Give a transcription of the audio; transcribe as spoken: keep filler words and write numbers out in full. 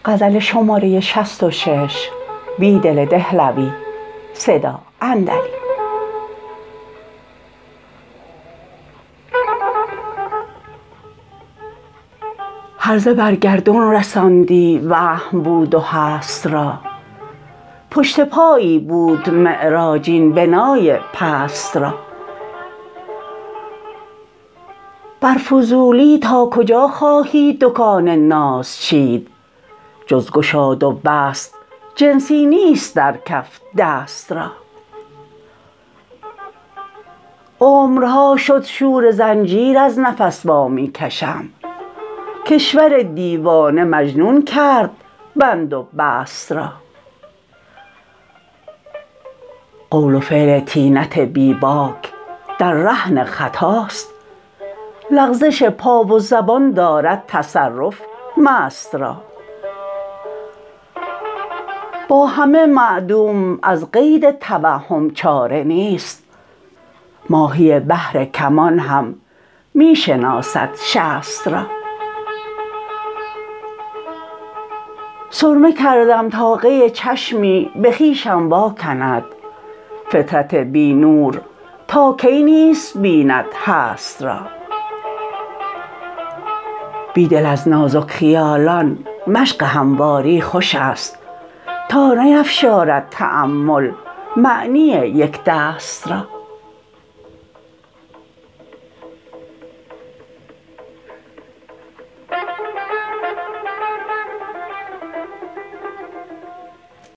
غزل شماره شصت و شش. بیدل دهلوی. صدا اندلی. هرزه بر گردون رساندی وهم بود و هست را، پشت پایی بود معراج این بنای پست را. بر فضولی تا کجا خواهی دکان ناز چید، جز گشاد و بست جنسی نیست در کف دست را. عمرها شد شور زنجیر از نفس وامی کشم، کشور دیوانه مجنون کرد بند و بست را. قول و فعل طینت بی باک در رهن خطاست، لغزش پا و زبان دارد تصرف مست را. با همه معدوم از قید توهم چاره نیست، ماهی بحر کمان هم می شناسد شست را. سرمه کردم تا قی چشمی به خویشم واکند، فطرت بی نور تا کی نیست بیند هست را. بیدل از نازک خیالان مشق همواری خوش است، تا نیفشارد تأمل معنی یک دست را.